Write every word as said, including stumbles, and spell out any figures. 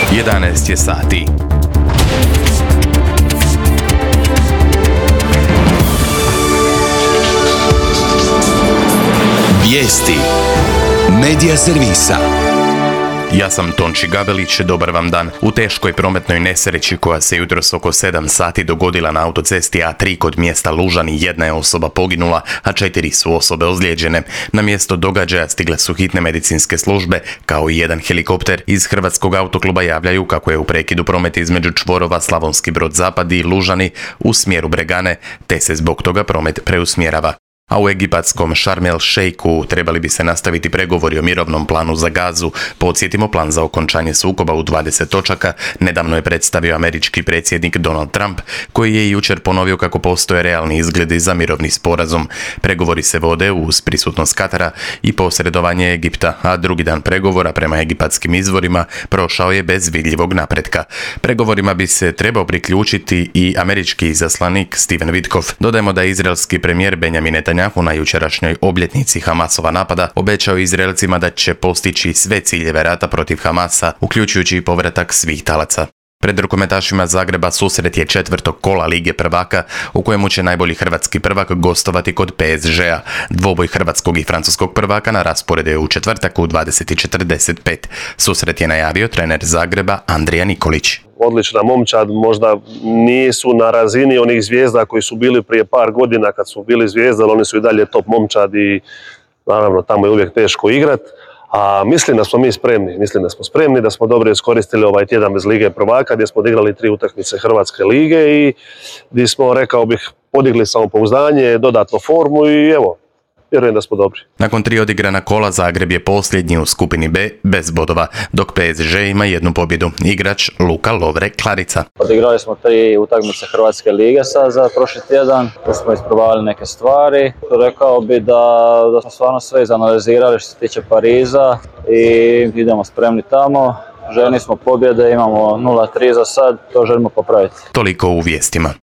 jedanaest je sati. Vijesti Medija servisa. Ja sam Tonči Gabelić, dobar vam dan. U teškoj prometnoj nesreći koja se jutros oko sedam sati dogodila na autocesti A tri kod mjesta Lužani, jedna je osoba poginula, a četiri su osobe ozlijeđene. Na mjesto događaja stigle su hitne medicinske službe, kao i jedan helikopter. Iz Hrvatskog autokluba javljaju kako je u prekidu promet između čvorova Slavonski Brod Zapad i Lužani u smjeru Bregane, te se zbog toga promet preusmjerava. A u egipatskom Sharm el Sheikhu trebali bi se nastaviti pregovori o mirovnom planu za Gazu. Podsjetimo, plan za okončanje sukoba u dvadeset točaka nedavno je predstavio američki predsjednik Donald Trump, koji je jučer ponovio kako postoje realni izgledi za mirovni sporazum. Pregovori se vode uz prisutnost Katara i posredovanje Egipta, a drugi dan pregovora prema egipatskim izvorima prošao je bez vidljivog napretka. Pregovorima bi se trebao priključiti i američki izaslanik Steven Witkoff. Dodajemo da je izraelski premijer Benjamin Netanjahu na jučerašnjoj obljetnici Hamasova napada obećao Izraelcima da će postići sve ciljeve rata protiv Hamasa, uključujući i povratak svih talaca. Pred rukometašima Zagreba susret je četvrtog kola Lige prvaka, u kojemu će najbolji hrvatski prvak gostovati kod P S G-a. Dvoboj hrvatskog i francuskog prvaka na rasporedu je u četvrtak u dvadeset i četrdeset pet. Susret je najavio trener Zagreba Andrija Nikolić. Odlična momčad, možda nisu na razini onih zvijezda koji su bili prije par godina kad su bili zvijezda, ali oni su i dalje top momčad i naravno tamo je uvijek teško igrat. A mislim da smo mi spremni, mislim da smo spremni, da smo dobro iskoristili ovaj tjedan bez Lige prvaka gdje smo odigrali tri utakmice Hrvatske lige i gdje smo, rekao bih, podigli samopouzdanje, dodatnu formu i evo, vjerujem da smo dobri. Nakon tri odigrana kola Zagreb je posljednji u skupini B bez bodova, dok P S G ima jednu pobjedu. Igrač Luka Lovre Klarica. Odigrali smo tri utakmice Hrvatske lige sad za prošli tjedan, da smo isprobavali neke stvari. Rekao bi da, da smo stvarno sve izanalizirali što se tiče Pariza i idemo spremni tamo. Željni smo pobjede, imamo nula tri za sad, to želimo popraviti. Toliko u vijestima.